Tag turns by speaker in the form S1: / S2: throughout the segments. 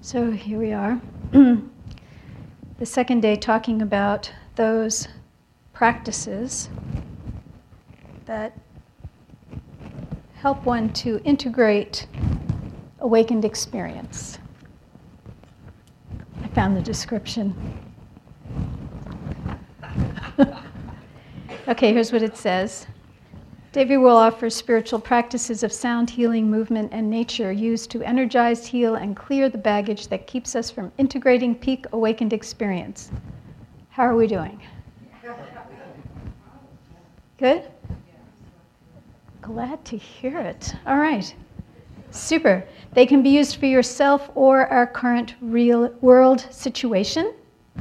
S1: So here we are, the second day talking about those practices that help one to integrate awakened experience. I found the description. Okay, here's what it says. Davy will offer spiritual practices of sound, healing, movement, and nature used to energize, heal, and clear the baggage that keeps us from integrating peak awakened experience. How are we doing? Good? Glad to hear it. All right. Super. They can be used for yourself or our current real world situation.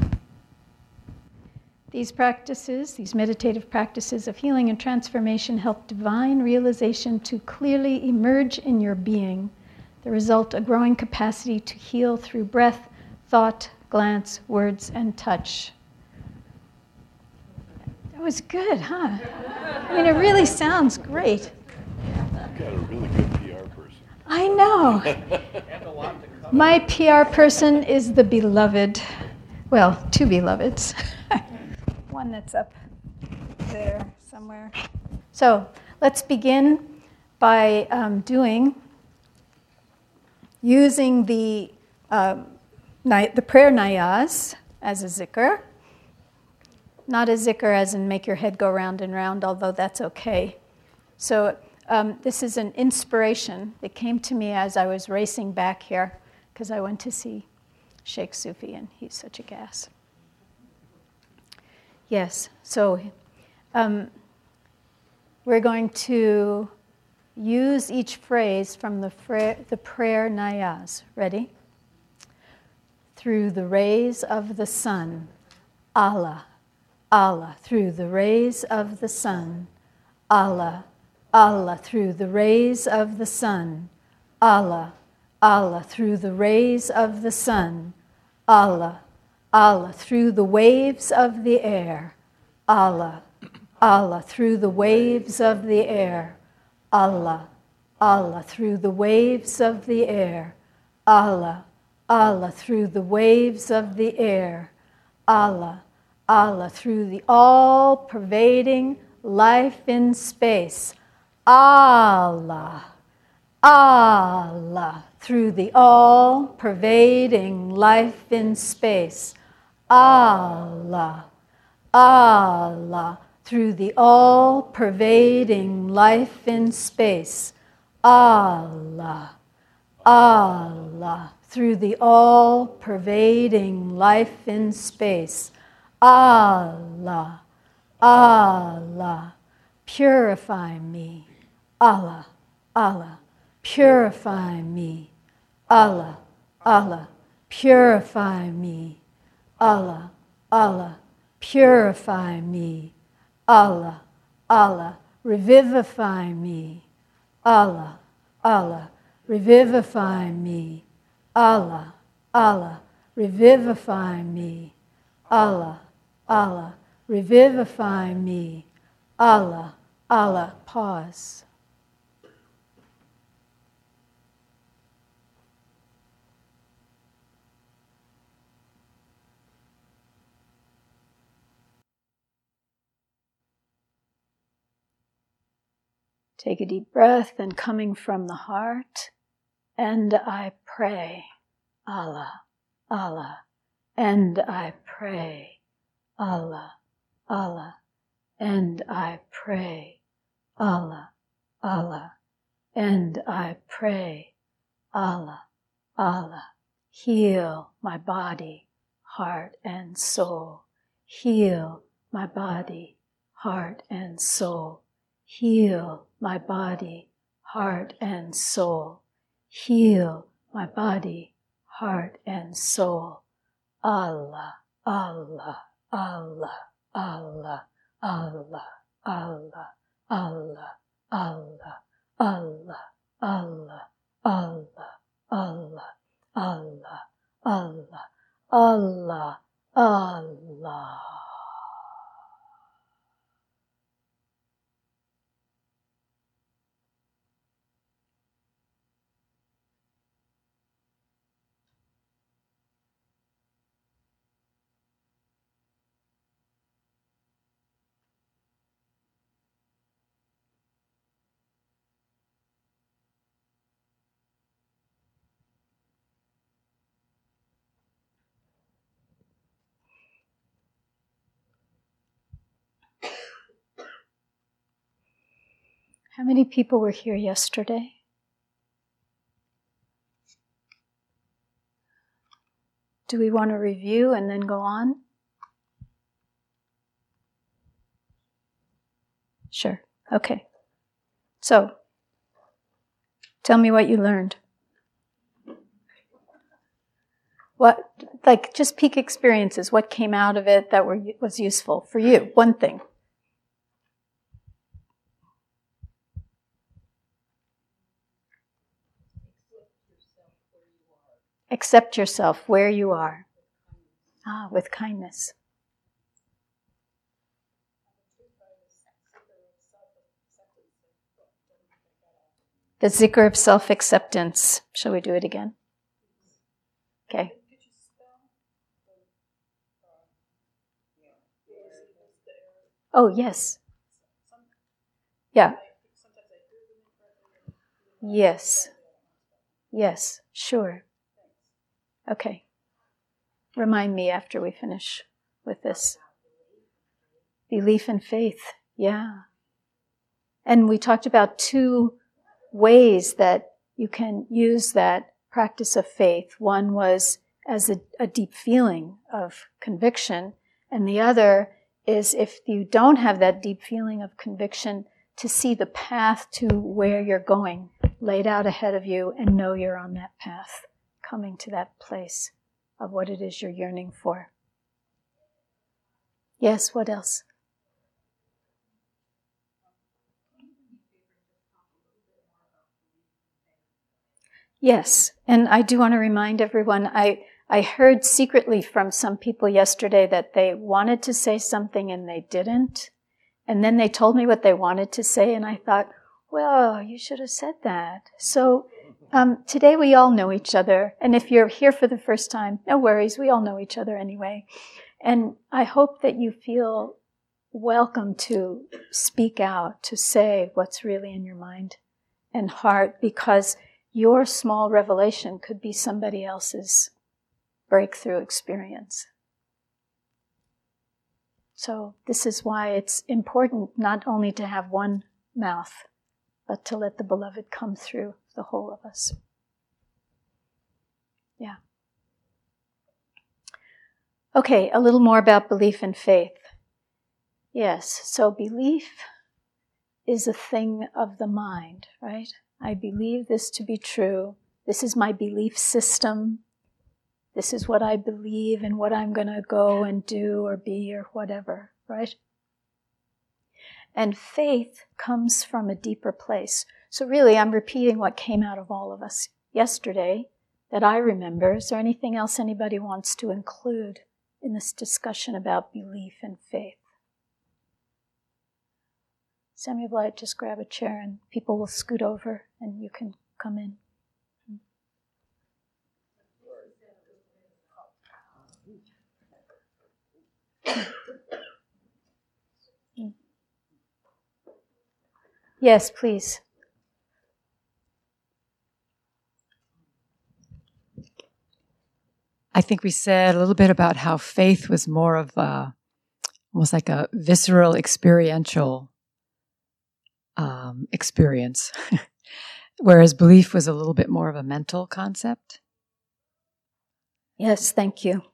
S1: These practices, these meditative practices of healing and transformation help divine realization to clearly emerge in your being, the result a growing capacity to heal through breath, thought, glance, words, and touch. That was good, huh? I mean, it really sounds great.
S2: You've got a really good PR person.
S1: I know. My PR person is the beloved. Well, two beloveds. One that's up there somewhere. So let's begin by using the prayer nayas as a zikr. Not a zikr as in make your head go round and round, although that's okay. So this is an inspiration that came to me as I was racing back here because I went to see Sheikh Sufi and he's such a gas. Yes, so we're going to use each phrase from the prayer nayas. Ready? Through the rays of the sun, Allah, Allah. Through the rays of the sun, Allah, Allah. Through the rays of the sun, Allah, Allah. Through the rays of the sun, Allah, Allah. Through the waves of the air, Allah, Allah. Through the waves of the air, Allah, Allah. Through the waves of the air, Allah, Allah. Through the waves of the air, Allah, Allah. Through the all-pervading life in space, Allah, Allah. Through the all-pervading life in space, Allah, Allah. Through the all-pervading life in space, Allah, Allah. Through the all-pervading life in space, Allah, Allah. Purify me, Allah, Allah. Purify me, Allah, Allah. Purify me, Allah, Allah. Purify me, Allah, Allah. Revivify me, Allah, Allah. Revivify me, Allah, Allah. Revivify me, Allah, Allah. Revivify me, Allah, Allah. Pause. Take a deep breath, and coming from the heart, and I pray, Allah, Allah, and I pray, Allah, Allah, and I pray, Allah, Allah, and I pray, Allah, Allah. Heal my body, heart, and soul. Heal my body, heart, and soul. Heal my body, heart, and soul. Heal my body, heart, and soul. Allah, Allah, Allah, Allah, Allah, Allah, Allah, Allah, Allah, Allah, Allah, Allah, Allah, Allah, Allah, Allah. How many people were here yesterday? Do we want to review and then go on? Sure. Okay. So, tell me what you learned. What, like, just peak experiences. What came out of it that was useful for you? One thing. Accept yourself where you are. With kindness. The zikr of self-acceptance. Shall we do it again? Okay. Oh, yes. Yeah. Yes. Yes, sure. Okay. Remind me after we finish with this. Belief and faith. Yeah. And we talked about 2 ways that you can use that practice of faith. One was as a deep feeling of conviction, and the other is if you don't have that deep feeling of conviction, to see the path to where you're going laid out ahead of you and know you're on that path, coming to that place of what it is you're yearning for. Yes, what else? Yes, and I do want to remind everyone, I heard secretly from some people yesterday that they wanted to say something and they didn't. And then they told me what they wanted to say, and I thought, well, you should have said that. So today we all know each other. And if you're here for the first time, no worries, we all know each other anyway. And I hope that you feel welcome to speak out, to say what's really in your mind and heart, because your small revelation could be somebody else's breakthrough experience. So this is why it's important not only to have one mouth, but to let the beloved come through the whole of us. Yeah. Okay, a little more about belief and faith. Yes, so belief is a thing of the mind, right? I believe this to be true. This is my belief system. This is what I believe and what I'm going to go and do or be or whatever, right? And faith comes from a deeper place. So really, I'm repeating what came out of all of us yesterday that I remember. Is there anything else anybody wants to include in this discussion about belief and faith? Samuel Blight, just grab a chair and people will scoot over and you can come in. Yes, please.
S3: I think we said a little bit about how faith was more of almost like a visceral, experiential experience, whereas belief was a little bit more of a mental concept.
S1: Yes, thank you.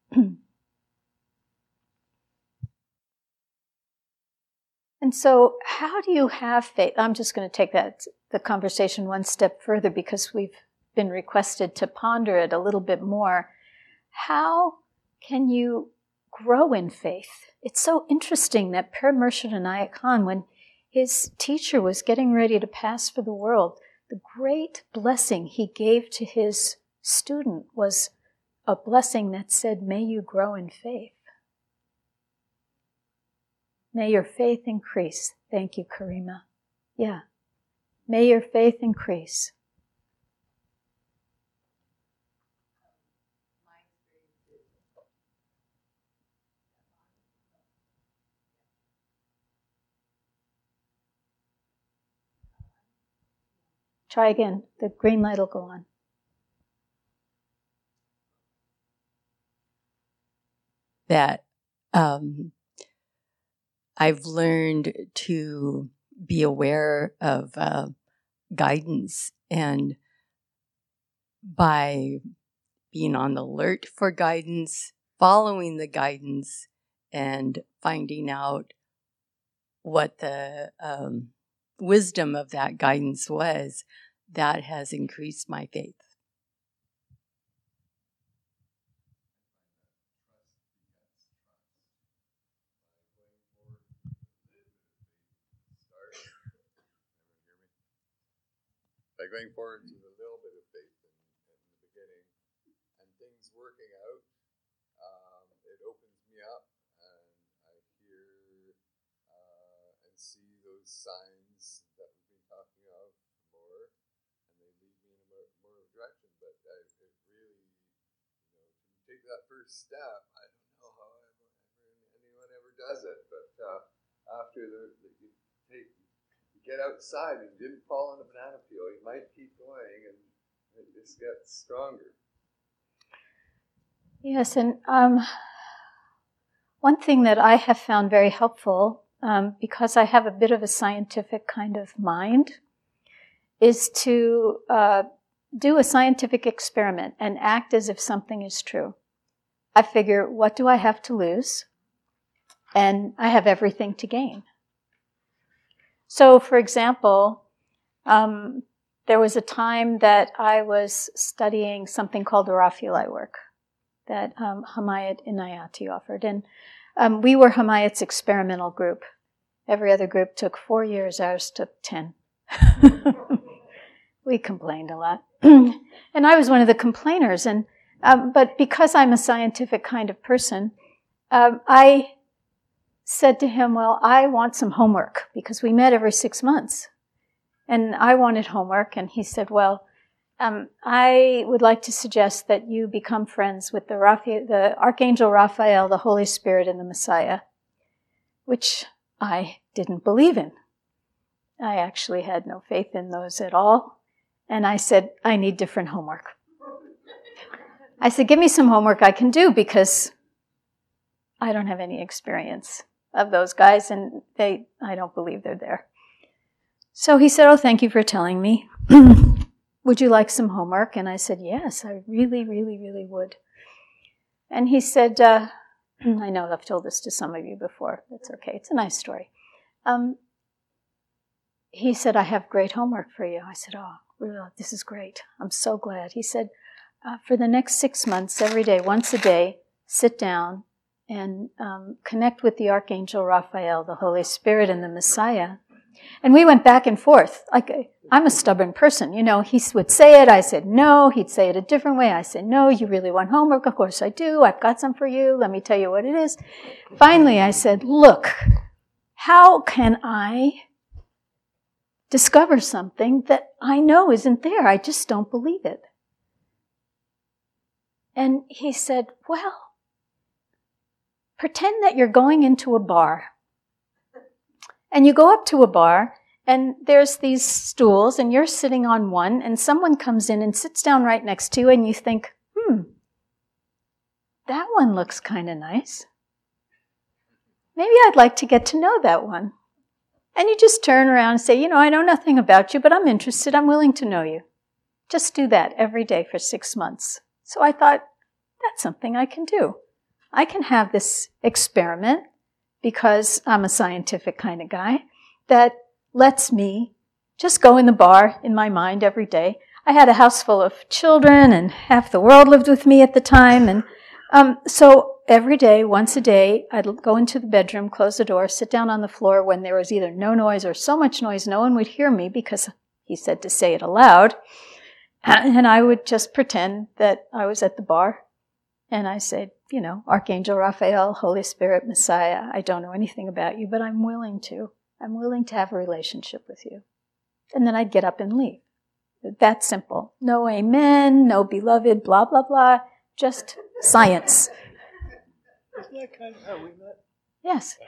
S1: And so how do you have faith? I'm just going to take the conversation one step further because we've been requested to ponder it a little bit more. How can you grow in faith? It's so interesting that Paramarshad Anayak Khan, when his teacher was getting ready to pass for the world, the great blessing he gave to his student was a blessing that said, may you grow in faith. May your faith increase. Thank you, Karima. Yeah. May your faith increase. Try again. The green light will go on.
S4: That I've learned to be aware of guidance, and by being on the alert for guidance, following the guidance, and finding out what the wisdom of that guidance was, that has increased my faith.
S2: By going forward to a little bit of faith in the beginning and things working out, it opens me up, and I hear and see those signs that we've been talking of more, and they lead me in more of a direction. But it really, to take that first step, I don't know how anyone ever does it, but after you get outside and you didn't fall on the banana peel, you might keep going and it just gets stronger.
S1: Yes, and one thing that I have found very helpful, because I have a bit of a scientific kind of mind, is to do a scientific experiment and act as if something is true. I figure, what do I have to lose? And I have everything to gain. So, for example, there was a time that I was studying something called the Raphaelite work that Hamayat Inayati offered. And we were Hamayat's experimental group. Every other group took 4 years, ours took 10. We complained a lot. And I was one of the complainers. And but because I'm a scientific kind of person, I said to him, well, I want some homework, because we met every 6 months. And I wanted homework, and he said, well, I would like to suggest that you become friends with the Archangel Raphael, the Holy Spirit, and the Messiah, which I didn't believe in. I actually had no faith in those at all. And I said, I need different homework. I said, give me some homework I can do, because I don't have any experience of those guys, and I don't believe they're there. So he said, oh, thank you for telling me. Would you like some homework? And I said, yes, I really, really, really would. And he said, I know I've told this to some of you before. That's okay. It's a nice story. He said, I have great homework for you. I said, oh, really? This is great. I'm so glad. He said, for the next 6 months, every day, once a day, sit down and connect with the Archangel Raphael, the Holy Spirit, and the Messiah. And we went back and forth. I'm a stubborn person. He would say it. I said no. He'd say it a different way. I said, no, you really want homework? Of course I do. I've got some for you. Let me tell you what it is. Finally, I said, look, how can I discover something that I know isn't there? I just don't believe it. And he said, well, pretend that you're going into a bar. And you go up to a bar, and there's these stools, and you're sitting on one, and someone comes in and sits down right next to you, and you think, that one looks kind of nice. Maybe I'd like to get to know that one. And you just turn around and say, I know nothing about you, but I'm interested. I'm willing to know you. Just do that every day for 6 months. So I thought, that's something I can do. I can have this experiment, because I'm a scientific kind of guy, that lets me just go in the bar in my mind every day. I had a house full of children, and half the world lived with me at the time. And so every day, once a day, I'd go into the bedroom, close the door, sit down on the floor when there was either no noise or so much noise no one would hear me, because he said to say it aloud. And I would just pretend that I was at the bar. And I said, Archangel Raphael, Holy Spirit, Messiah, I don't know anything about you, but I'm willing to. I'm willing to have a relationship with you. And then I'd get up and leave. That simple. No amen, no beloved, blah, blah, blah. Just science.
S2: Isn't that kind of how we met?
S1: Yes.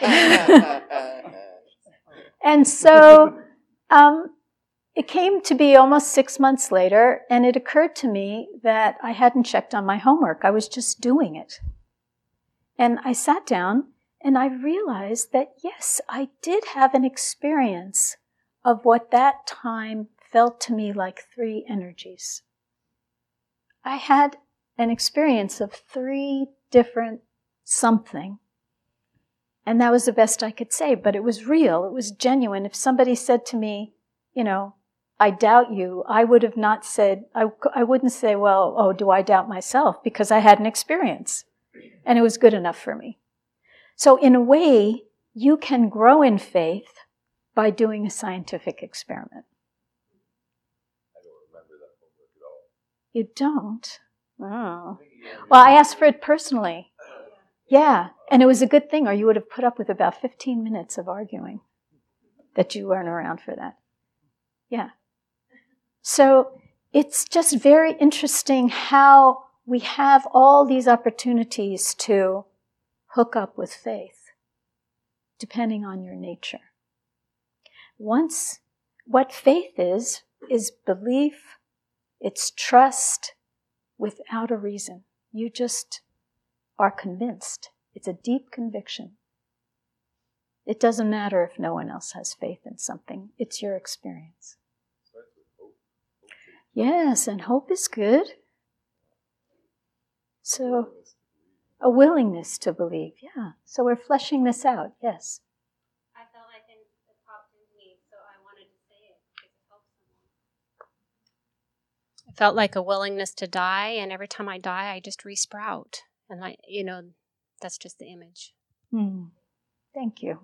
S1: And so it came to be almost 6 months later, and it occurred to me that I hadn't checked on my homework. I was just doing it. And I sat down, And I realized that, yes, I did have an experience of what that time felt to me like 3 energies. I had an experience of 3 different something. And that was the best I could say, but it was real, it was genuine. If somebody said to me, I doubt you, I would have not said, I wouldn't say, well, oh, do I doubt myself? Because I had an experience. And it was good enough for me. So in a way, you can grow in faith by doing a scientific experiment.
S2: I don't remember that homework at all.
S1: You don't? Oh. Well, I asked for it personally. Yeah, and it was a good thing, or you would have put up with about 15 minutes of arguing that you weren't around for that. Yeah. So it's just very interesting how we have all these opportunities to hook up with faith, depending on your nature. What faith is belief, it's trust without a reason. You just are convinced. It's a deep conviction. It doesn't matter if no one else has faith in something. It's your experience. Yes, and hope is good. So, a willingness to believe, yeah. So we're fleshing this out, yes.
S5: I felt like it popped into me, so I wanted to say it because it helps someone. I felt like a willingness to die, and every time I die, I just resprout. And that's just the image.
S1: Thank you.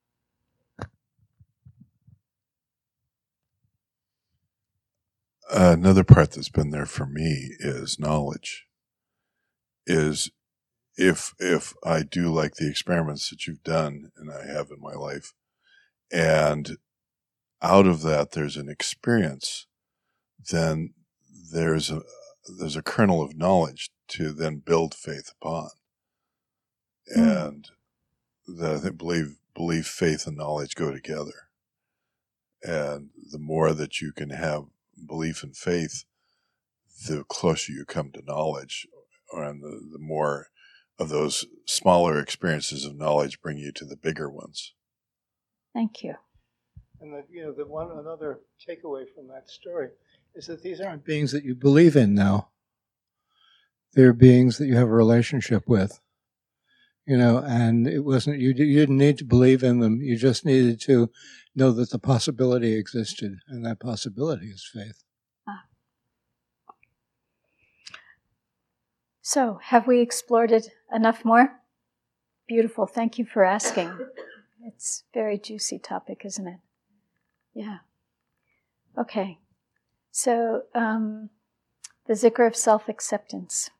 S6: Another part that's been there for me is knowledge. Is if I do like the experiments that you've done, and I have in my life, and out of that there's an experience, then there's a kernel of knowledge to then build faith upon. And that I think belief, faith, and knowledge go together. And the more that you can have belief and faith, the closer you come to knowledge, and the more of those smaller experiences of knowledge bring you to the bigger ones.
S1: Thank you.
S7: And another takeaway from that story is that these aren't beings that you believe in now. They're beings that you have a relationship with. And it wasn't, you didn't need to believe in them. You just needed to know that the possibility existed, and that possibility is faith.
S1: So, have we explored it enough more? Beautiful. Thank you for asking. It's a very juicy topic, isn't it? Yeah. Okay. So, the zikr of self-acceptance.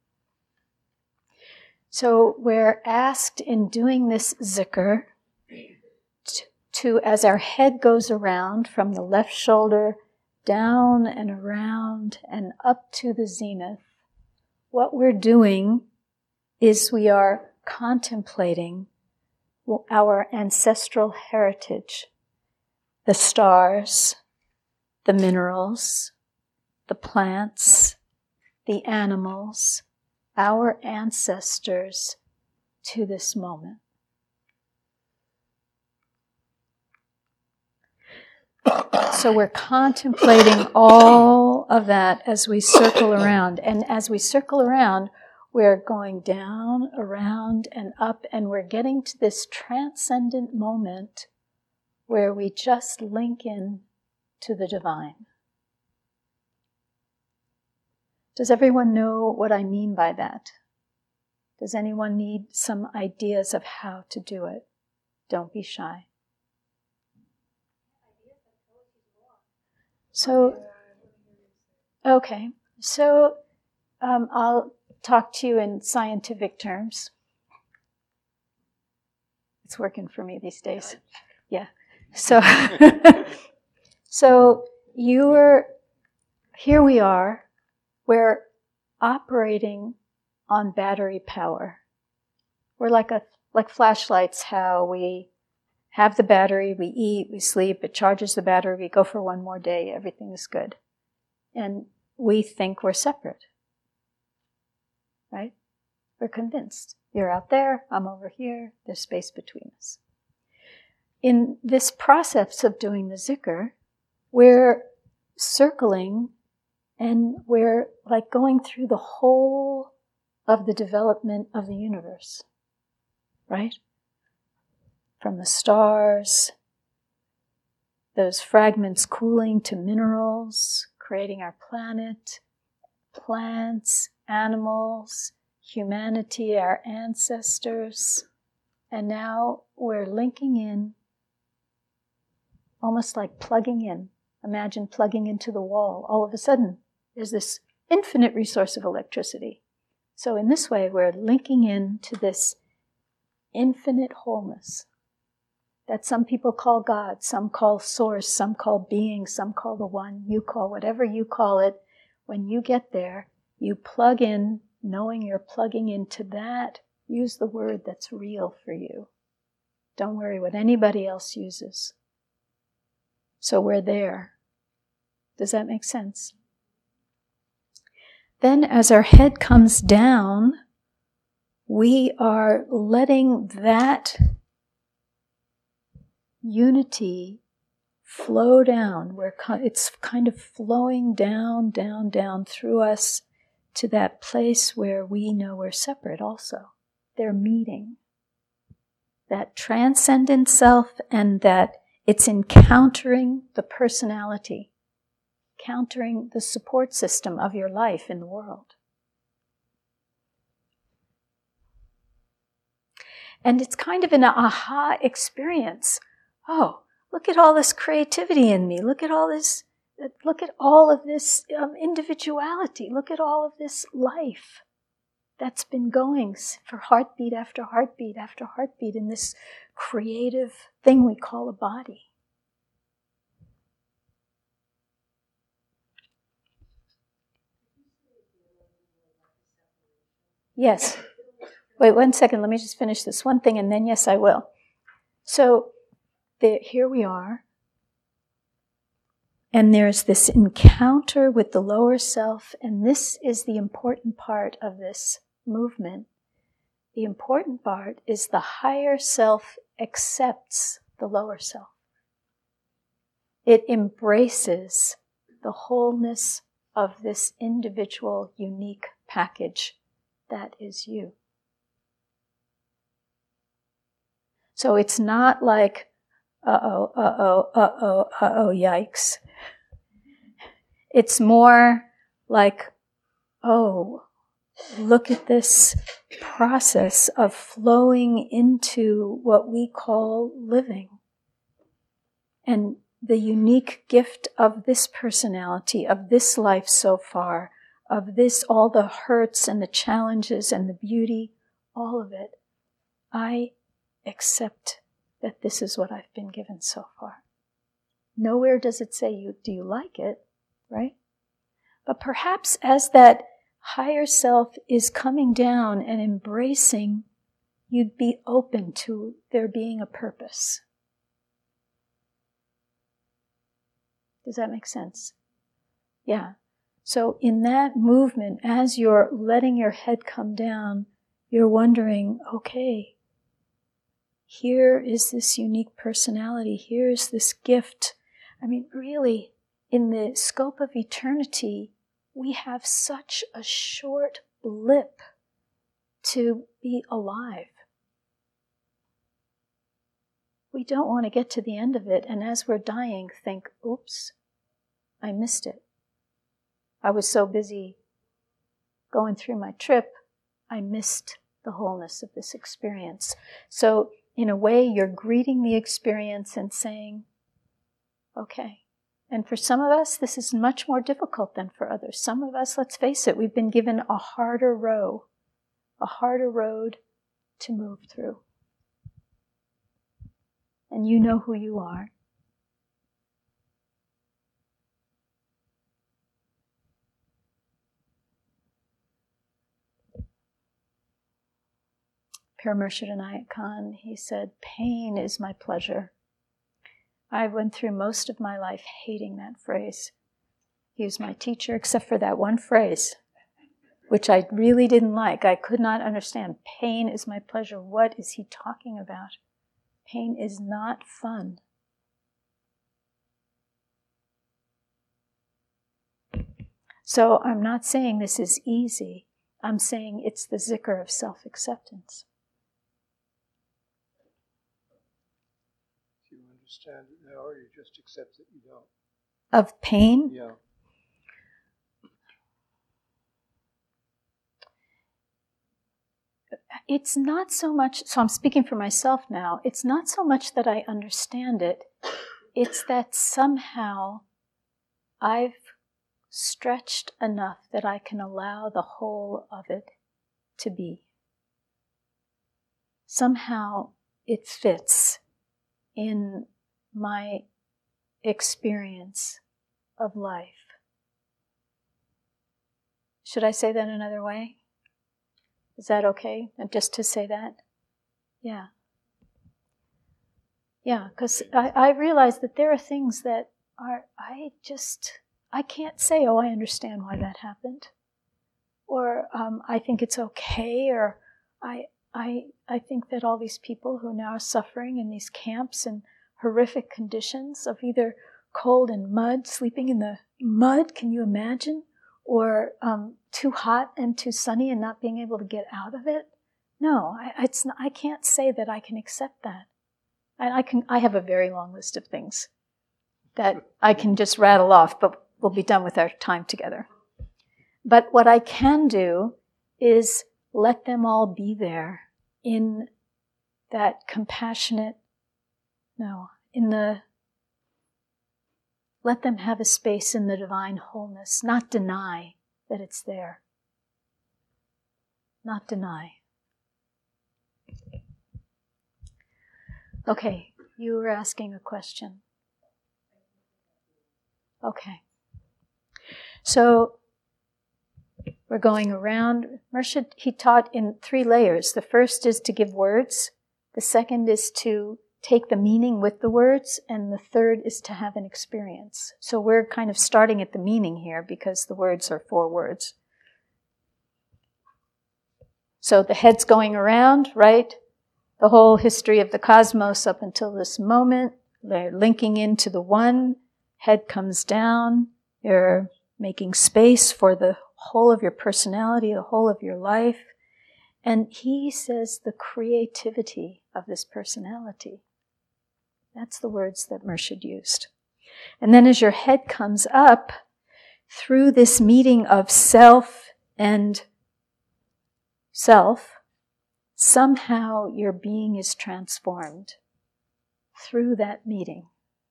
S1: So we're asked in doing this zikr to, as our head goes around from the left shoulder down and around and up to the zenith, what we're doing is we are contemplating our ancestral heritage, the stars, the minerals, the plants, the animals, our ancestors to this moment. So we're contemplating all of that as we circle around. And as we circle around, we're going down, around, and up, and we're getting to this transcendent moment where we just link in to the divine. Does everyone know what I mean by that? Does anyone need some ideas of how to do it? Don't be shy. So, okay. So, I'll talk to you in scientific terms. It's working for me these days. Yeah. So, here we are. We're operating on battery power. We're like flashlights, how we have the battery, we eat, we sleep, it charges the battery, we go for one more day, everything is good. And we think we're separate. Right? We're convinced. You're out there, I'm over here, there's space between us. In this process of doing the zikr, we're circling and we're like going through the whole of the development of the universe, right? From the stars, those fragments cooling to minerals, creating our planet, plants, animals, humanity, our ancestors. And now we're linking in, almost like plugging in. Imagine plugging into the wall. All of a sudden, there's this infinite resource of electricity. So in this way, we're linking in to this infinite wholeness that some people call God, some call source, some call being, some call the one, you call whatever you call it. When you get there, you plug in, knowing you're plugging into that. Use the word that's real for you. Don't worry what anybody else uses. So we're there. Does that make sense? Then as our head comes down, we are letting that unity flow down. It's kind of flowing down, down, down through us to that place where we know we're separate also. They're meeting. That transcendent self, and that it's encountering the personality, countering the support system of your life in the world. And it's kind of an aha experience. Oh, look at all this creativity in me. Look at all of this individuality. Look at all of this life that's been going for heartbeat after heartbeat after heartbeat in this creative thing we call a body. Yes. Wait 1 second. Let me just finish this one thing, and then yes, I will. So here we are. And there's this encounter with the lower self, and this is the important part of this movement. The important part is the higher self accepts the lower self. It embraces the wholeness of this individual, unique package that is you. So it's not like, yikes. It's more like, oh, look at this process of flowing into what we call living. And the unique gift of this personality, of this life so far, of this, all the hurts and the challenges and the beauty, all of it, I accept that this is what I've been given so far. Nowhere does it say, do you like it, right? But perhaps as that higher self is coming down and embracing, you'd be open to there being a purpose. Does that make sense? Yeah. So in that movement, as you're letting your head come down, you're wondering, okay, here is this unique personality. Here's this gift. I mean, really, in the scope of eternity, we have such a short blip to be alive. We don't want to get to the end of it, and as we're dying, think, oops, I missed it. I was so busy going through my trip, I missed the wholeness of this experience. So, in a way, you're greeting the experience and saying, okay. And for some of us, this is much more difficult than for others. Some of us, let's face it, we've been given a harder road to move through. And you know who you are. Paramarshad Inayat Khan, he said, pain is my pleasure. I went through most of my life hating that phrase. He was my teacher, except for that one phrase. which I really didn't like. I could not understand. Pain is my pleasure. What is he talking about? Pain is not fun. So I'm not saying this is easy. I'm saying it's the zikr of self-acceptance.
S7: Do you understand it now, or you just accept that you don't?
S1: Of pain?
S7: Yeah.
S1: It's not so much, so I'm speaking for myself now, it's not so much that I understand it, it's that somehow I've stretched enough that I can allow the whole of it to be. Somehow it fits in my experience of life. Should I say that another way? Is that okay? And just to say that? Yeah. Yeah, because I realize that there are things that I can't say, oh, I understand why that happened. Or I think it's okay, or I think that all these people who now are suffering in these camps in horrific conditions of either cold and mud, sleeping in the mud, can you imagine? Or too hot and too sunny and not being able to get out of it. No, I can't say that I can accept that. I have a very long list of things that I can just rattle off, but we'll be done with our time together. But what I can do is let them all be there in that compassionate, let them have a space in the divine wholeness, not deny that it's there. Not deny. Okay, you were asking a question. Okay. So, we're going around. Murshid, he taught in 3 layers. The first is to give words. The second is to take the meaning with the words. And the third is to have an experience. So we're kind of starting at the meaning here because the words are 4 words. So the head's going around, right? The whole history of the cosmos up until this moment. They're linking into the one. Head comes down. You're making space for the whole of your personality, the whole of your life. And he says the creativity of this personality. That's the words that Murshid used. And then as your head comes up, through this meeting of self and self, somehow your being is transformed through that meeting.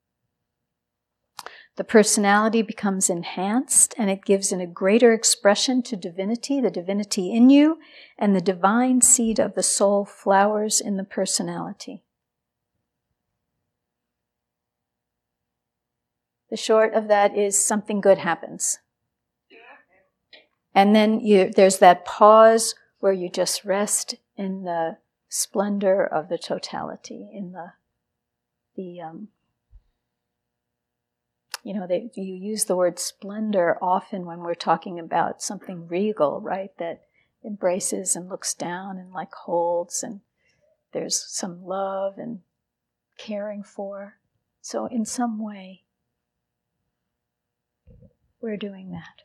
S1: The personality becomes enhanced and it gives in a greater expression to divinity, the divinity in you, and the divine seed of the soul flowers in the personality. The short of that is something good happens. And then there's that pause where you just rest in the splendor of the totality, in you use the word splendor often when we're talking about something regal, right? That embraces and looks down and like holds, and there's some love and caring for. So in some way, we're doing that.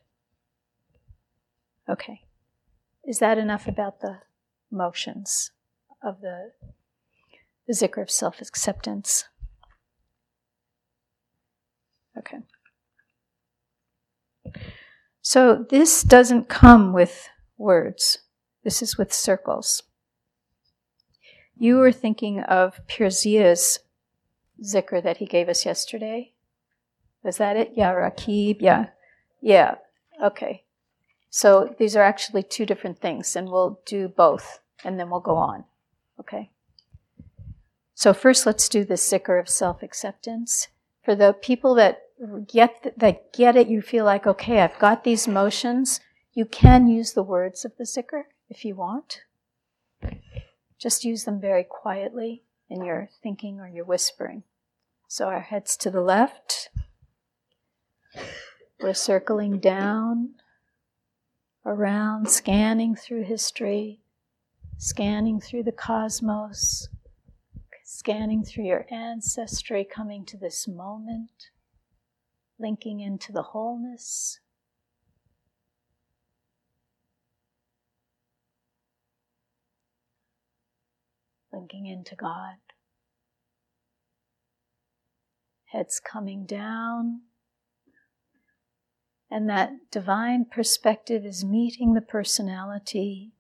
S1: Okay. Is that enough about the motions of the zikr of self-acceptance? Okay. So this doesn't come with words. This is with circles. You were thinking of Pirzia's zikr that he gave us yesterday. Was that it? Yeah, Rakib, yeah. Yeah, okay. So these are actually 2 different things, and we'll do both, and then we'll go on. Okay? So first let's do the zikr of self-acceptance. For the people that get it, you feel like, okay, I've got these motions. You can use the words of the zikr if you want. Just use them very quietly in your thinking or your whispering. So our head's to the left. We're circling down. around, scanning through history, scanning through the cosmos, scanning through your ancestry, coming to this moment, linking into the wholeness. Linking into God. Head's coming down. And that divine perspective is meeting the personality.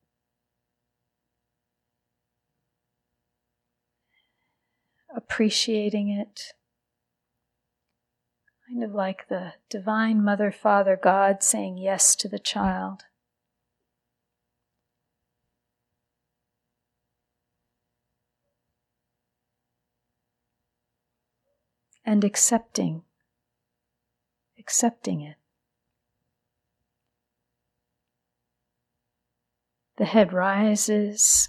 S1: Appreciating it. Kind of like the divine Mother, Father, God saying yes to the child. And accepting it. The head rises.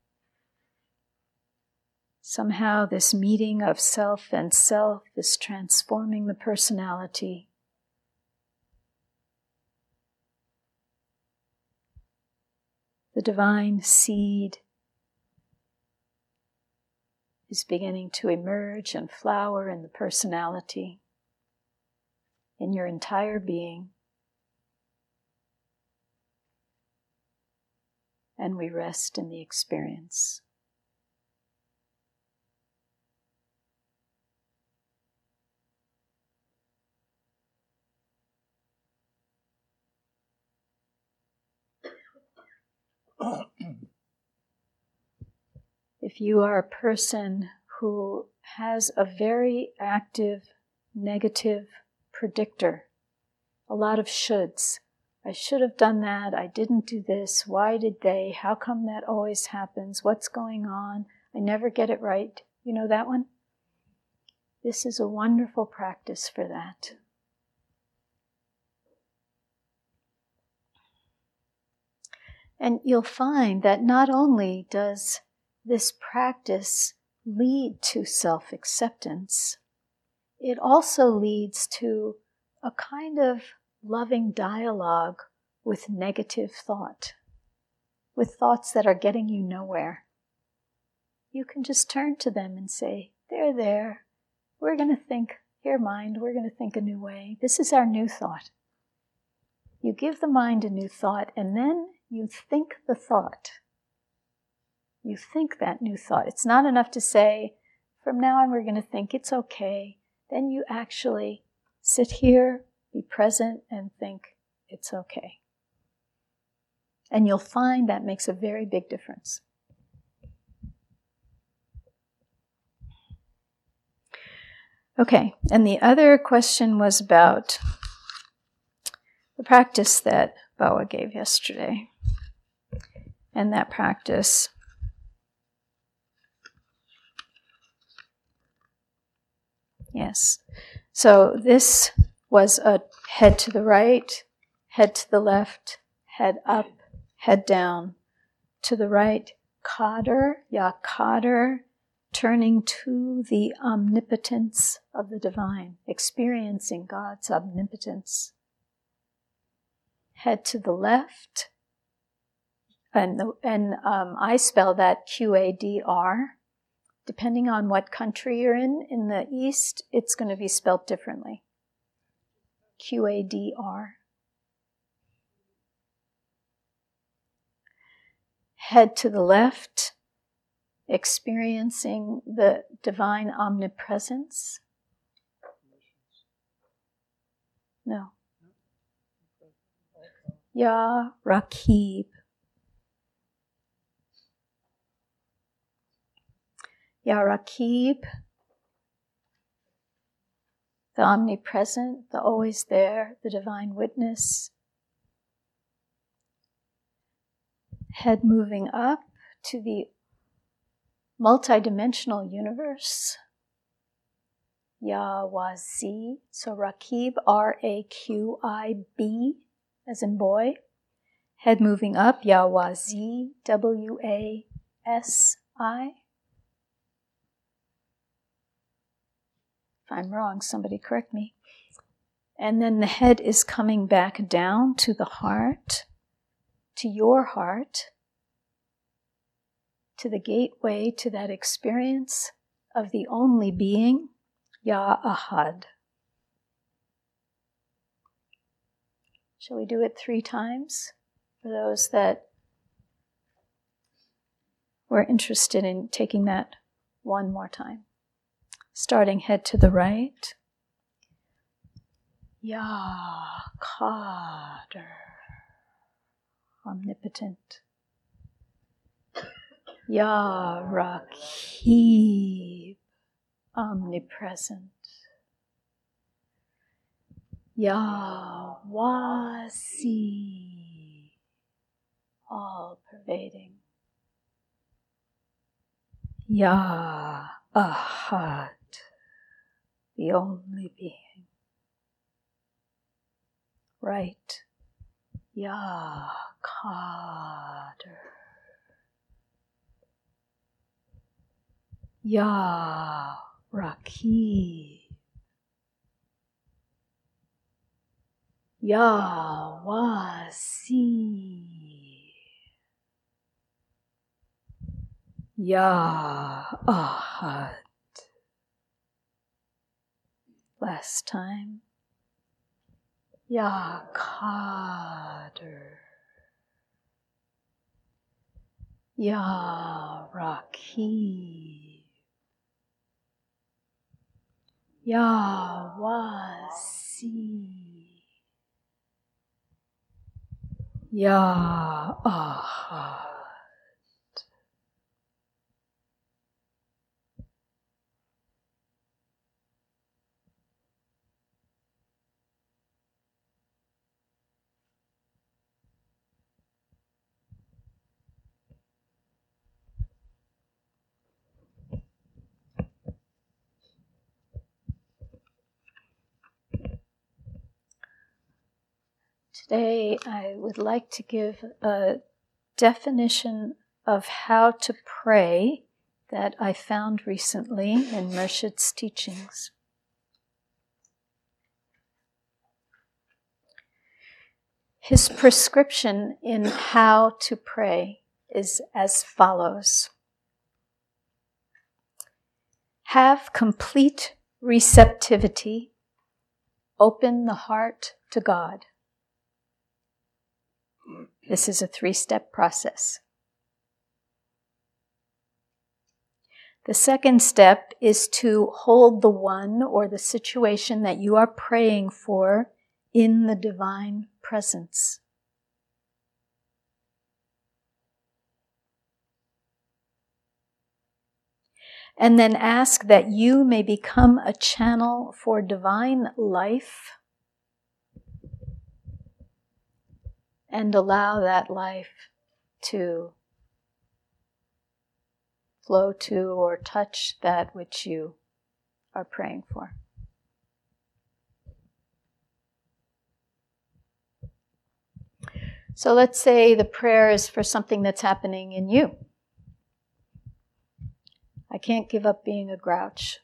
S1: Somehow this meeting of self and self is transforming the personality. The divine seed is beginning to emerge and flower in the personality, in your entire being. And we rest in the experience. If you are a person who has a very active negative predictor, a lot of shoulds. I should have done that, I didn't do this, why did they, how come that always happens, what's going on, I never get it right. You know that one? This is a wonderful practice for that. And you'll find that not only does this practice lead to self-acceptance, it also leads to a kind of loving dialogue with negative thought, with thoughts that are getting you nowhere. You can just turn to them and say, they're there. We're going to think, here mind, we're going to think a new way. This is our new thought. You give the mind a new thought and then you think the thought. You think that new thought. It's not enough to say, from now on we're going to think it's okay. Then you actually sit here, be present, and think it's okay. And you'll find that makes a very big difference. Okay, and the other question was about the practice that Bawa gave yesterday. And that practice yes. So this was a head to the right, head to the left, head up, head down. To the right, Kader, Ya Kader, turning to the omnipotence of the divine, experiencing God's omnipotence. Head to the left, and I spell that Qadr. Depending on what country you're in the East, it's going to be spelled differently. Qadr. Head to the left, experiencing the divine omnipresence. No. Ya Rakib. Ya Rakib, the omnipresent, the always there, the divine witness. Head moving up to the multidimensional universe. Ya Wazi, so Rakib, R-A-Q-I-B, as in boy. Head moving up, Ya Wazi, W-A-S-I. If I'm wrong, somebody correct me. And then the head is coming back down to the heart, to your heart, to the gateway to that experience of the only being, Ya Ahad. Shall we do it 3 times? For those that were interested in taking that one more time. Starting head to the right. Ya Qadr, omnipotent. Ya Raqib, omnipresent. Ya Wasi, all-pervading. Ya Ahad, the only being. Right. Ya Qadr. Ya Raqib. Ya Wasi. Ya Ahad. Last time. Ya Qadr. Ya Raqib. Ya Wasi. Ya Ahad. Today, I would like to give a definition of how to pray that I found recently in Murshid's teachings. His prescription in how to pray is as follows. Have complete receptivity. Open the heart to God. This is a 3-step process. The second step is to hold the one or the situation that you are praying for in the divine presence. And then ask that you may become a channel for divine life and allow that life to flow to or touch that which you are praying for. So let's say the prayer is for something that's happening in you. I can't give up being a grouch.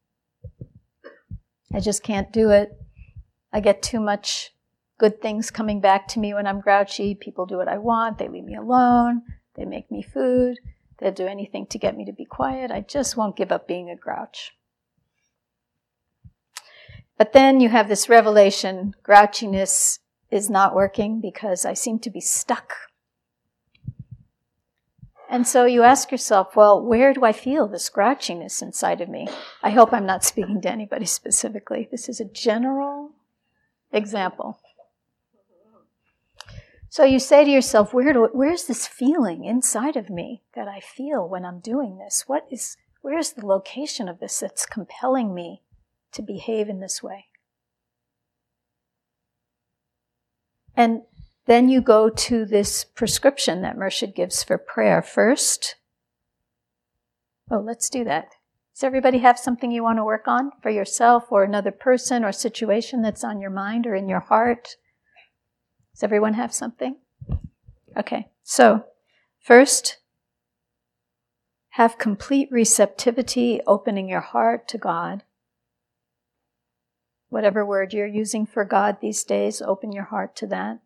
S1: I just can't do it. I get too much good things coming back to me when I'm grouchy. People do what I want. They leave me alone. They make me food. They'll do anything to get me to be quiet. I just won't give up being a grouch. But then you have this revelation, grouchiness is not working because I seem to be stuck. And so you ask yourself, well, where do I feel this grouchiness inside of me? I hope I'm not speaking to anybody specifically. This is a general example. So you say to yourself, where's this feeling inside of me that I feel when I'm doing this? Where's the location of this that's compelling me to behave in this way? And then you go to this prescription that Murshid gives for prayer. First, let's do that. Does everybody have something you want to work on for yourself or another person or situation that's on your mind or in your heart? Does everyone have something? Okay, so first, have complete receptivity, opening your heart to God. whatever word you're using for God these days, open your heart to that.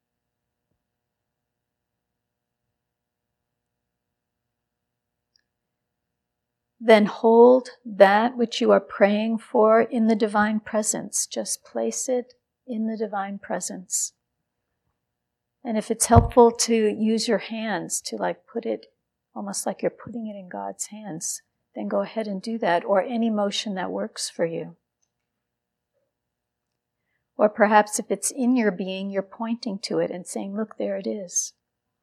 S1: Then hold that which you are praying for in the divine presence. Just place it in the divine presence. And if it's helpful to use your hands to put it almost like you're putting it in God's hands, then go ahead and do that, or any motion that works for you. Or perhaps if it's in your being, you're pointing to it and saying, look, there it is.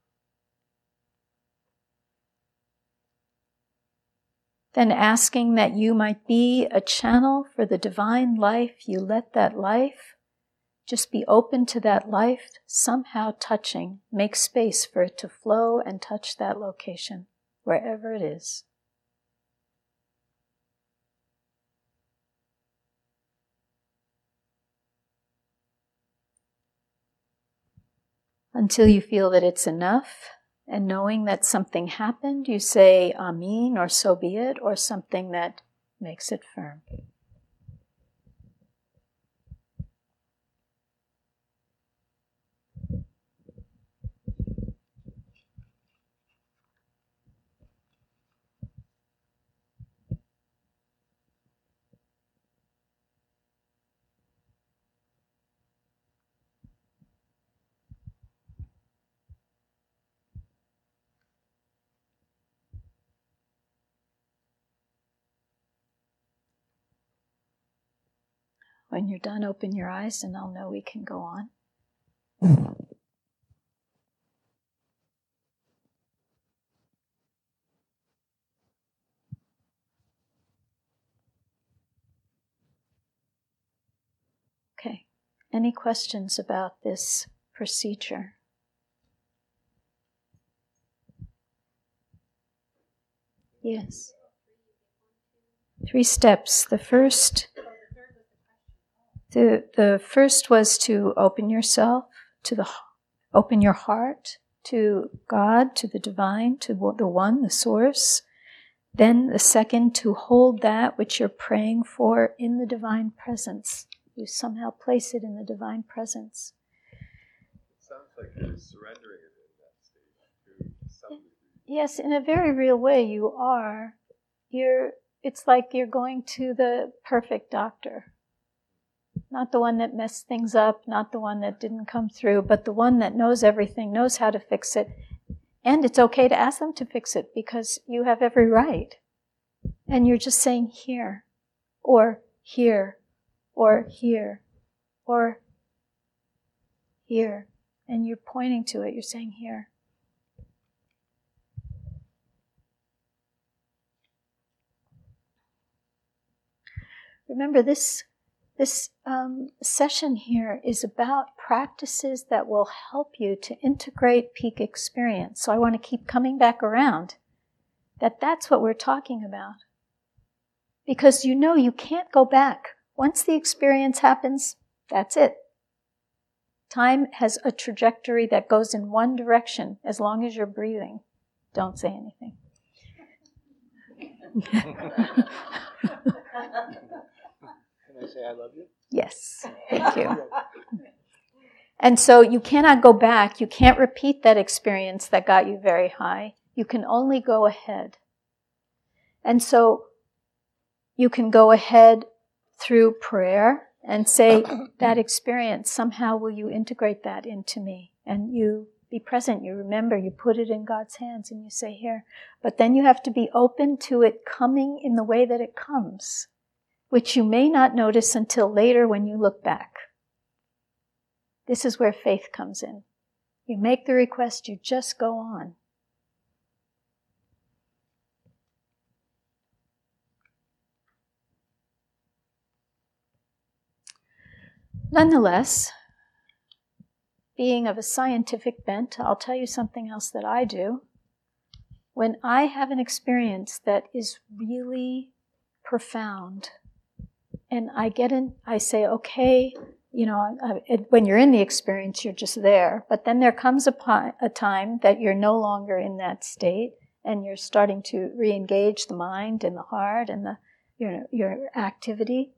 S1: Then asking that you might be a channel for the divine life, you let that life just be open to that life somehow touching. Make space for it to flow and touch that location, wherever it is. Until you feel that it's enough, and knowing that something happened, you say Amen, or so be it, or something that makes it firm. When you're done, open your eyes and I'll know we can go on. Okay. Any questions about this procedure? Yes. 3 steps. The first was to open yourself open your heart to God, to the divine, to the one, the source. Then the second, to hold that which you're praying for in the divine presence. You somehow place it in the divine presence.
S2: It sounds like you're surrendering it in that stage to some degree.
S1: Yes, in a very real way you are. It's like you're going to the perfect doctor. Not the one that messed things up, not the one that didn't come through, but the one that knows everything, knows how to fix it. And it's okay to ask them to fix it because you have every right. And you're just saying here, or here, or here, or here. And you're pointing to it, you're saying here. Remember, this session here is about practices that will help you to integrate peak experience. So I want to keep coming back around that's what we're talking about. Because you can't go back. Once the experience happens, that's it. Time has a trajectory that goes in one direction as long as you're breathing. Don't say anything.
S7: Can I say I love you?
S1: Yes, thank you. And so you cannot go back. You can't repeat that experience that got you very high. You can only go ahead. And so you can go ahead through prayer and say, that experience, somehow will you integrate that into me? And you be present, you remember, you put it in God's hands and you say here. But then you have to be open to it coming in the way that it comes, which you may not notice until later when you look back. This is where faith comes in. You make the request, you just go on. Nonetheless, being of a scientific bent, I'll tell you something else that I do. When I have an experience that is really profound, and I say, okay, when you're in the experience, you're just there. But then there comes a time that you're no longer in that state, and you're starting to re-engage the mind and the heart and your activity.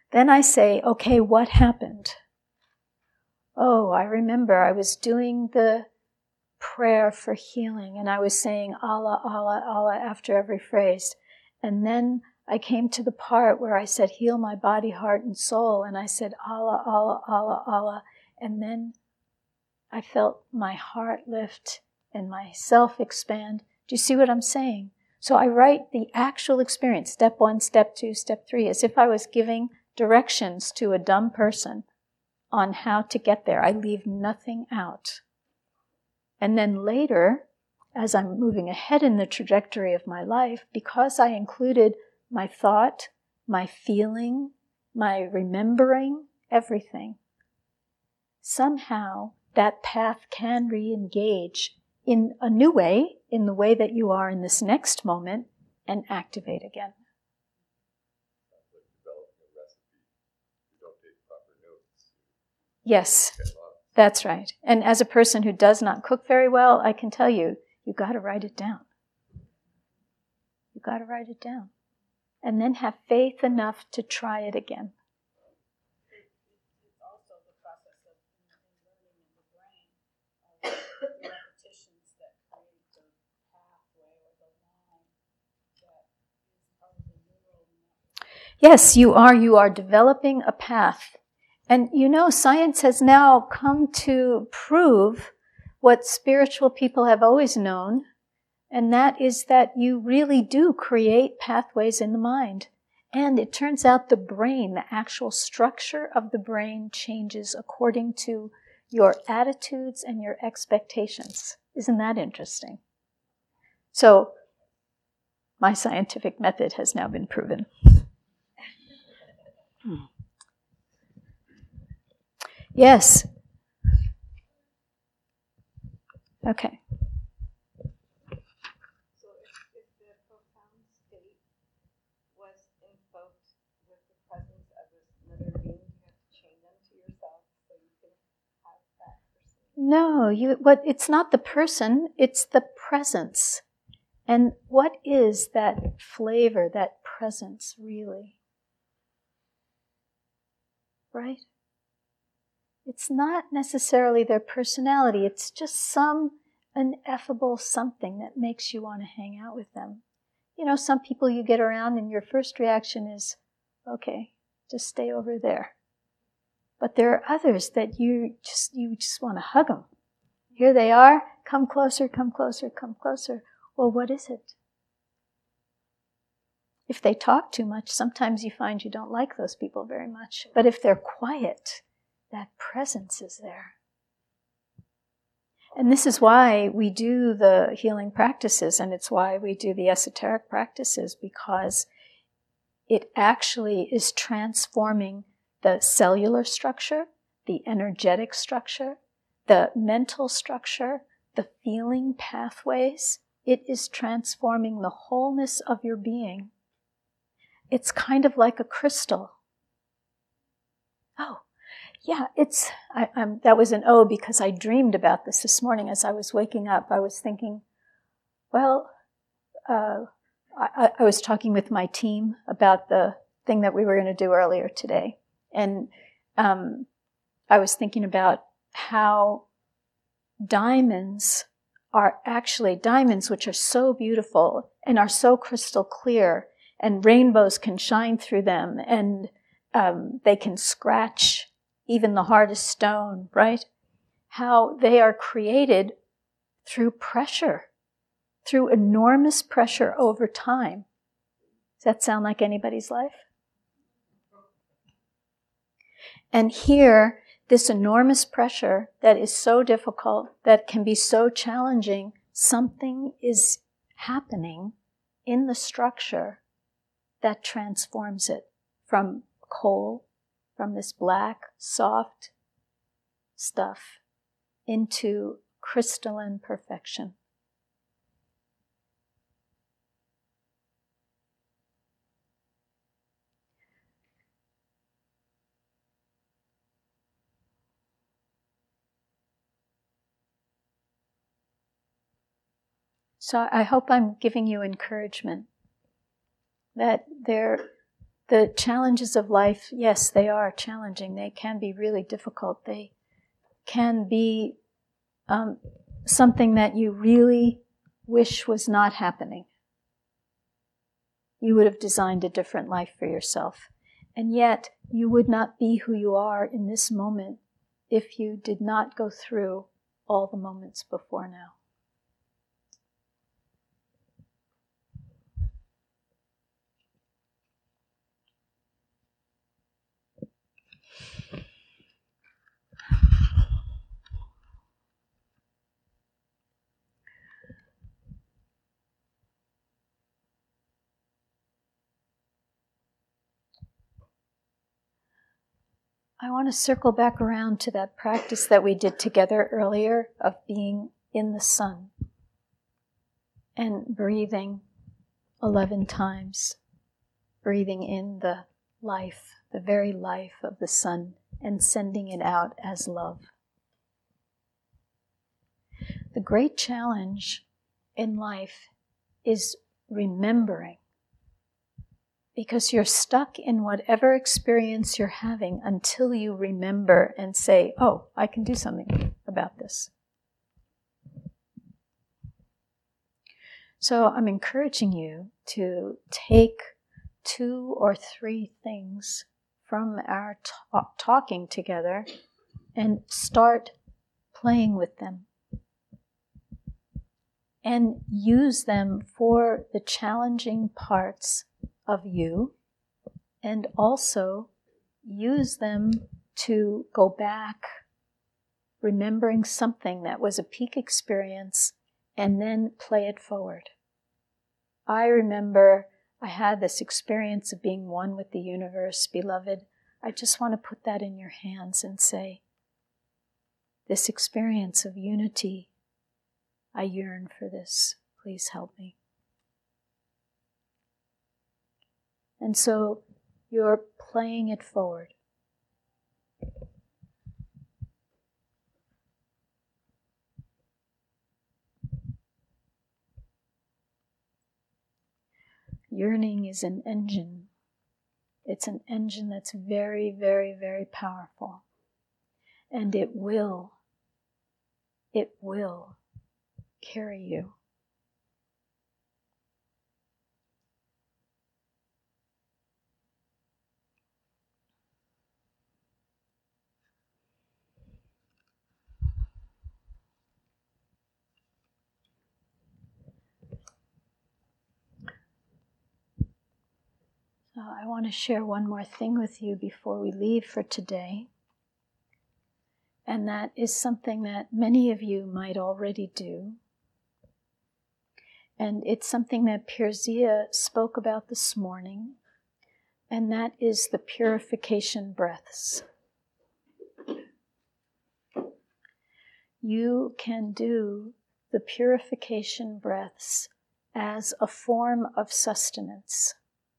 S1: Then I say, okay, what happened? Oh, I remember I was doing the prayer for healing and I was saying Allah, Allah, Allah after every phrase. And then I came to the part where I said, heal my body, heart, and soul. And I said, Allah, Allah, Allah, Allah. And then I felt my heart lift and myself expand. Do you see what I'm saying? So I write the actual experience, step 1, step 2, step 3, as if I was giving directions to a dumb person on how to get there. I leave nothing out. And then later, as I'm moving ahead in the trajectory of my life, because I included my thought, my feeling, my remembering, everything, somehow that path can re-engage in a new way, in the way that you are in this next moment, and activate again.
S2: Sounds like developing a recipe. You don't take proper notes.
S1: Yes,
S2: Get lost.
S1: that's right. And as a person who does not cook very well, I can tell you, you've got to write it down. You've got to write it down. And then have faith enough to try it again.
S8: It's also the process of learning in the brain of the repetitions that create the pathway or the line that is part of the neural network.
S1: Yes, you are developing a path. And you know, science has now come to prove what spiritual people have always known, and that is that you really do create pathways in the mind. And it turns out the brain, the actual structure of the brain changes according to your attitudes and your expectations. Isn't that interesting? So, my scientific method has now been proven. Yes. Okay.
S8: So if the profound state was invoked with the presence of another being, you have to chain them to yourself so you can have that person.
S1: No, it's not the person, it's the presence. And what is that flavor, that presence really? Right? It's not necessarily their personality, it's just some ineffable something that makes you want to hang out with them. You know, some people you get around and your first reaction is, okay, just stay over there. But there are others that you just want to hug them. Here they are, come closer, come closer, come closer. Well, what is it? If they talk too much, sometimes you find you don't like those people very much. But if they're quiet, that presence is there. And this is why we do the healing practices, and it's why we do the esoteric practices, because it actually is transforming the cellular structure, the energetic structure, the mental structure, the feeling pathways. It is transforming the wholeness of your being. It's kind of like a crystal. Oh, yeah, that was an O because I dreamed about this morning as I was waking up. I was thinking, well, I was talking with my team about the thing that we were going to do earlier today. And I was thinking about how diamonds are actually diamonds, which are so beautiful and are so crystal clear, and rainbows can shine through them, and they can scratch even the hardest stone, right? How they are created through pressure, through enormous pressure over time. Does that sound like anybody's life? And here, this enormous pressure that is so difficult, that can be so challenging, something is happening in the structure that transforms it from coal, from this black, soft stuff, into crystalline perfection. So I hope I'm giving you encouragement that The challenges of life, yes, they are challenging. They can be really difficult. They can be something that you really wish was not happening. You would have designed a different life for yourself. And yet, you would not be who you are in this moment if you did not go through all the moments before now. I want to circle back around to that practice that we did together earlier of being in the sun and breathing 11 times, breathing in the life, the very life of the sun, and sending it out as love. The great challenge in life is remembering, because you're stuck in whatever experience you're having until you remember and say, oh, I can do something about this. So I'm encouraging you to take 2 or 3 things from our talking together and start playing with them. And use them for the challenging parts of you, and also use them to go back, remembering something that was a peak experience, and then play it forward. I remember I had this experience of being one with the universe, beloved. I just want to put that in your hands and say, this experience of unity, I yearn for this. Please help me. And so you're playing it forward. Yearning is an engine. It's an engine that's very, very, very powerful. And it will carry you. So I want to share one more thing with you before we leave for today. And that is something that many of you might already do. And it's something that Pirzia spoke about this morning. And that is the purification breaths. You can do the purification breaths as a form of sustenance.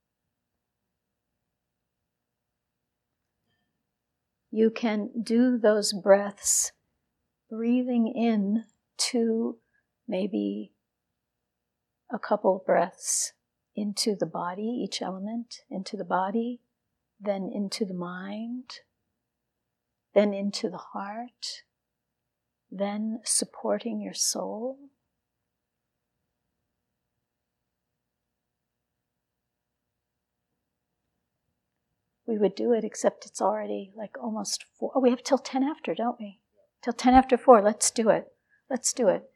S1: You can do those breaths breathing in to maybe a couple of breaths into the body, each element into the body, then into the mind, then into the heart, then supporting your soul. We would do it, except it's already like almost 4. Oh, we have till 10 after, don't we? Till 10 after 4. Let's do it. Let's do it.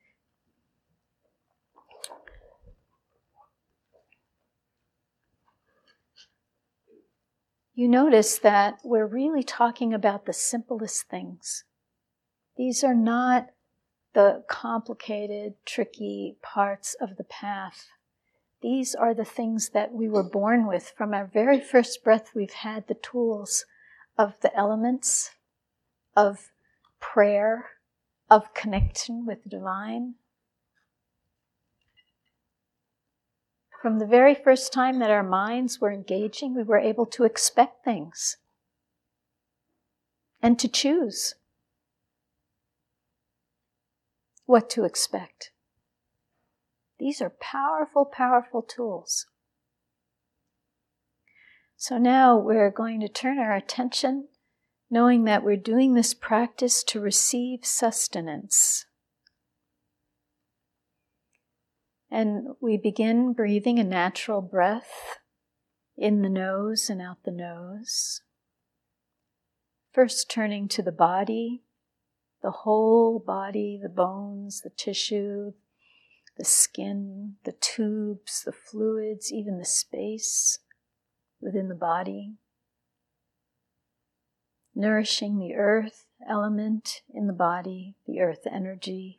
S1: You notice that we're really talking about the simplest things. These are not the complicated, tricky parts of the path. These are the things that we were born with. From our very first breath, we've had the tools of the elements, of prayer, of connection with the divine. From the very first time that our minds were engaging, we were able to expect things and to choose what to expect. These are powerful, powerful tools. So now we're going to turn our attention, knowing that we're doing this practice to receive sustenance. And we begin breathing a natural breath in the nose and out the nose. First turning to the body, the whole body, the bones, the tissue, the skin, the tubes, the fluids, even the space within the body. Nourishing the earth element in the body, the earth energy.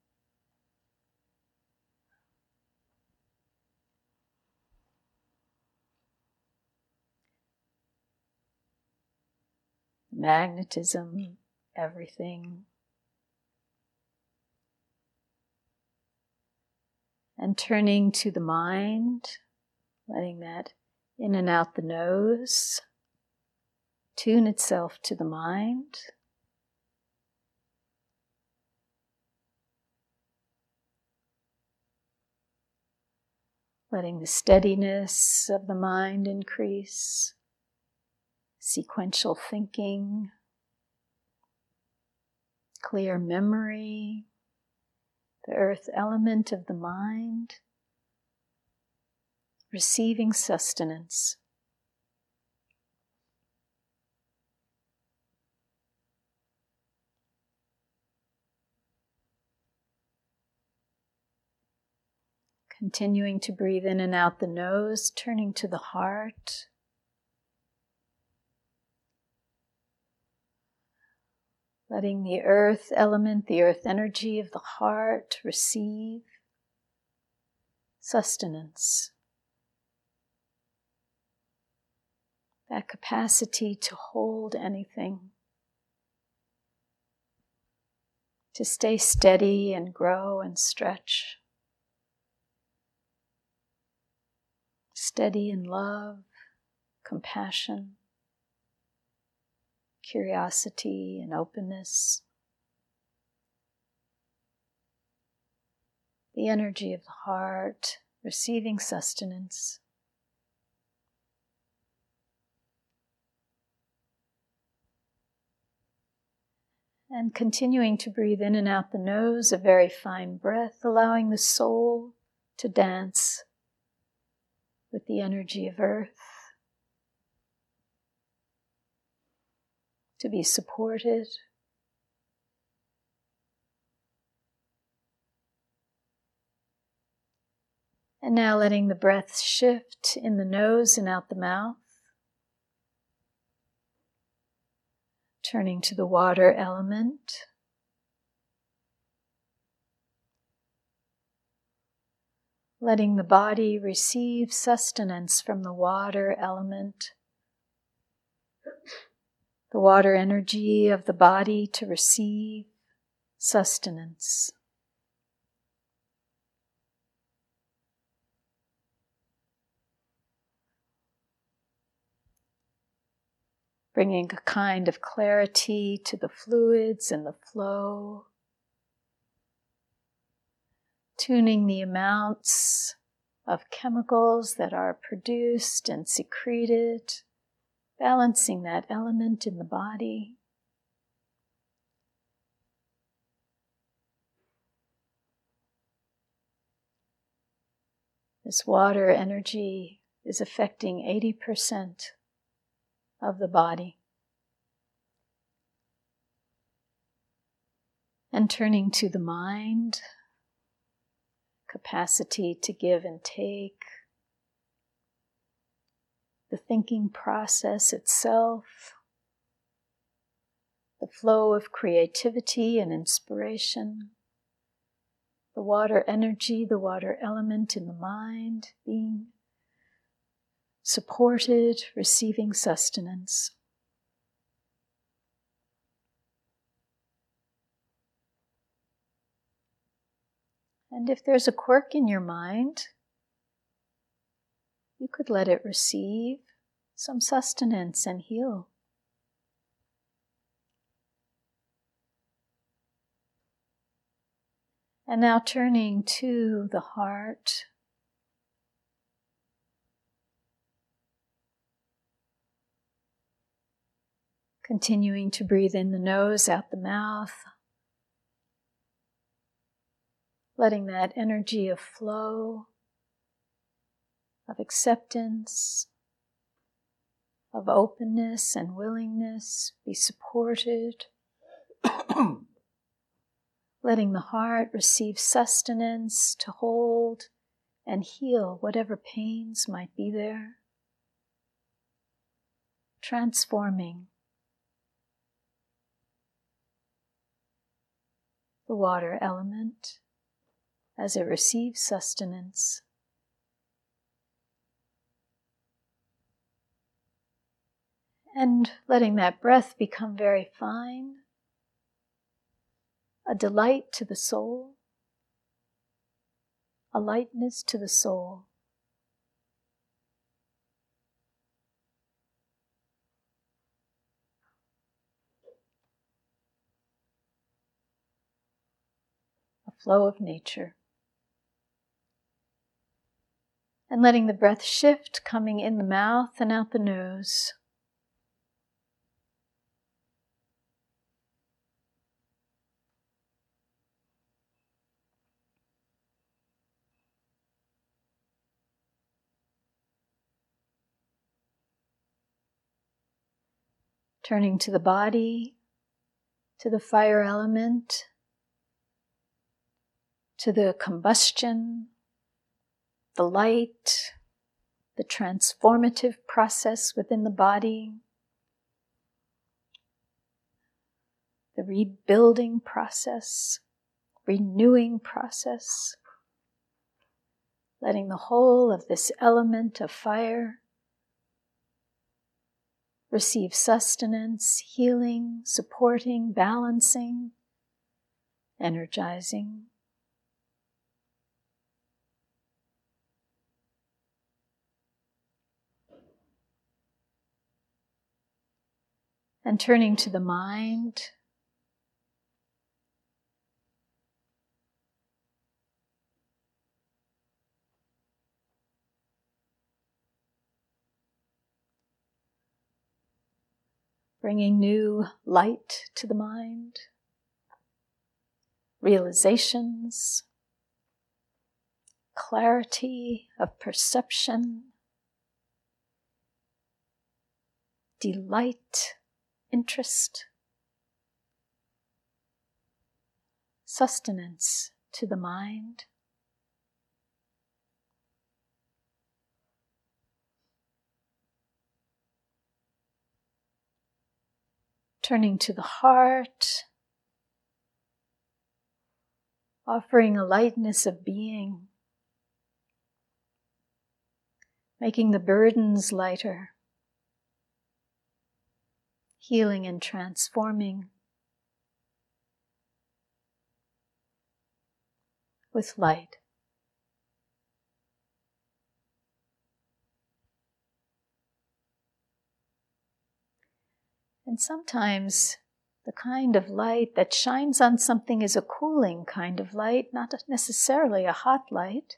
S1: Magnetism, everything. And turning to the mind, letting that in and out the nose tune itself to the mind. Letting the steadiness of the mind increase, sequential thinking, clear memory, the earth element of the mind, receiving sustenance. Continuing to breathe in and out the nose, turning to the heart. Letting the earth element, the earth energy of the heart receive sustenance. That capacity to hold anything, to stay steady and grow and stretch. Steady in love, compassion, curiosity and openness. The energy of the heart receiving sustenance. And continuing to breathe in and out the nose, a very fine breath, allowing the soul to dance with the energy of earth, to be supported. And now letting the breath shift in the nose and out the mouth. Turning to the water element. Letting the body receive sustenance from the water element. The water energy of the body to receive sustenance. Bringing a kind of clarity to the fluids and the flow. Tuning the amounts of chemicals that are produced and secreted. Balancing that element in the body. This water energy is affecting 80% of the body. And turning to the mind, capacity to give and take, the thinking process itself, the flow of creativity and inspiration, the water energy, the water element in the mind being supported, receiving sustenance. And if there's a quirk in your mind, you could let it receive some sustenance and heal. And now turning to the heart. Continuing to breathe in the nose, out the mouth. Letting that energy of flow, of acceptance, of openness and willingness be supported. Letting the heart receive sustenance to hold and heal whatever pains might be there. Transforming the water element as it receives sustenance. And letting that breath become very fine, a delight to the soul, a lightness to the soul. A flow of nature. And letting the breath shift, coming in the mouth and out the nose. Turning to the body, to the fire element, to the combustion, the light, the transformative process within the body, the rebuilding process, renewing process, letting the whole of this element of fire receive sustenance, healing, supporting, balancing, energizing. And turning to the mind, bringing new light to the mind, realizations, clarity of perception, delight, interest, sustenance to the mind. Turning to the heart, offering a lightness of being, making the burdens lighter, healing and transforming with light. And sometimes the kind of light that shines on something is a cooling kind of light, not necessarily a hot light.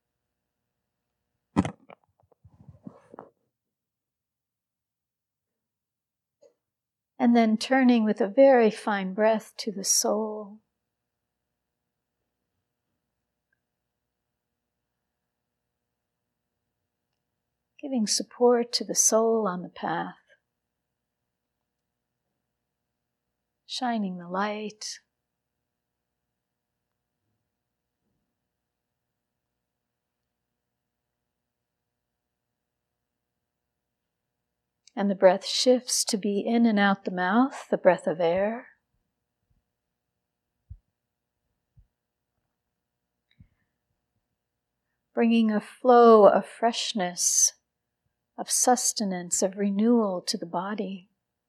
S1: And then turning with a very fine breath to the soul. Giving support to the soul on the path. Shining the light. And the breath shifts to be in and out the mouth, the breath of air. Bringing a flow of freshness, of sustenance, of renewal to the body.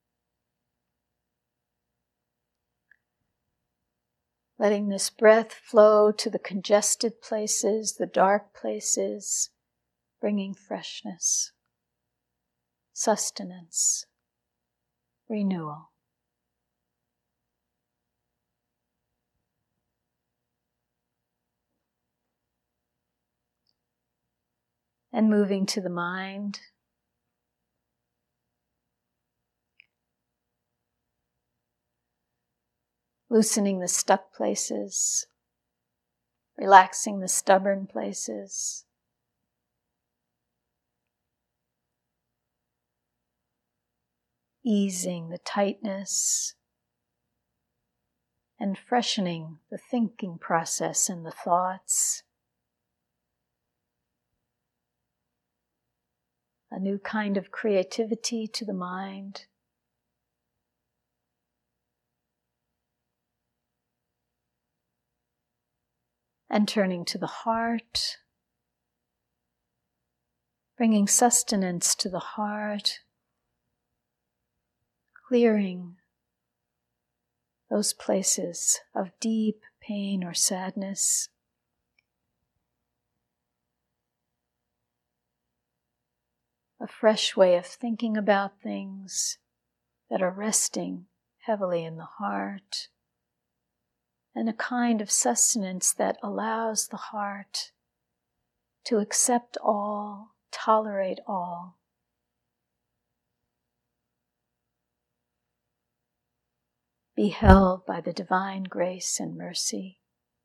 S1: Letting this breath flow to the congested places, the dark places, bringing freshness, sustenance, renewal. And moving to the mind. loosening the stuck places, relaxing the stubborn places. Easing the tightness and freshening the thinking process and the thoughts. A new kind of creativity to the mind. And turning to the heart, bringing sustenance to the heart, clearing those places of deep pain or sadness. A fresh way of thinking about things that are resting heavily in the heart, and a kind of sustenance that allows the heart to accept all, tolerate all. Be held by the divine grace and mercy.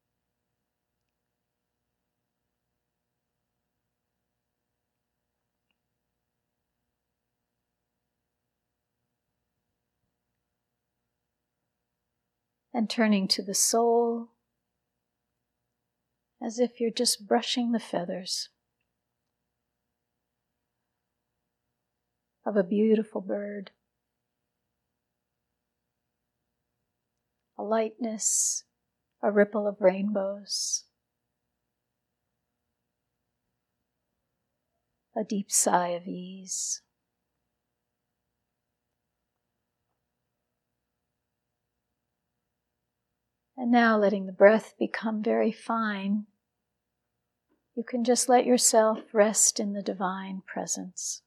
S1: And turning to the soul, as if you're just brushing the feathers of a beautiful bird. A lightness, a ripple of rainbows, a deep sigh of ease. And now letting the breath become very fine, you can just let yourself rest in the divine presence.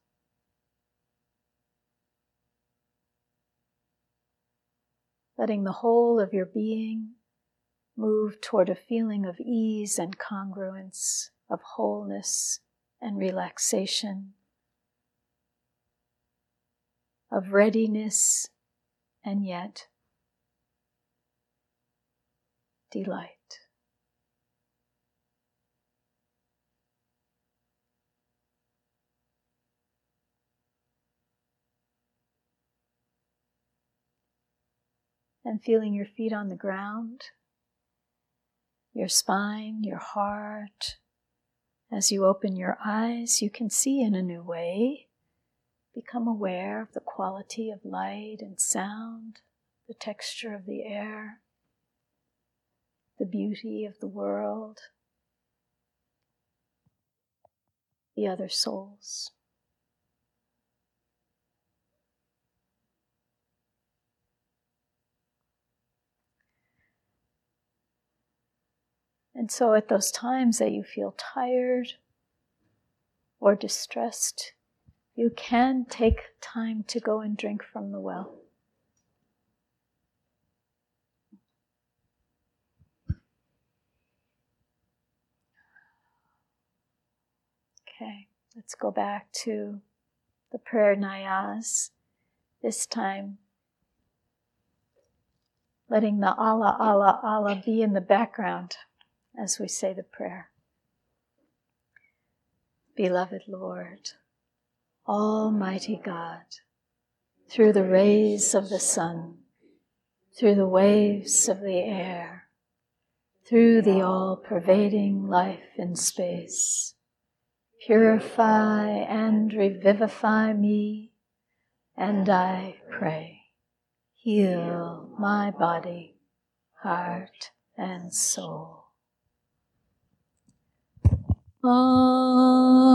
S1: Letting the whole of your being move toward a feeling of ease and congruence, of wholeness and relaxation, of readiness and yet delight. And feeling your feet on the ground, your spine, your heart. As you open your eyes, you can see in a new way. Become aware of the quality of light and sound, the texture of the air, the beauty of the world, the other souls. And so at those times that you feel tired or distressed, you can take time to go and drink from the well. Okay, let's go back to the prayer Nayaz. This time, letting the Allah, Allah, Allah be in the background as we say the prayer. Beloved Lord, Almighty God, through the rays of the sun, through the waves of the air, through the all-pervading life in space, purify and revivify me, and I pray, heal my body, heart, and soul. Amen.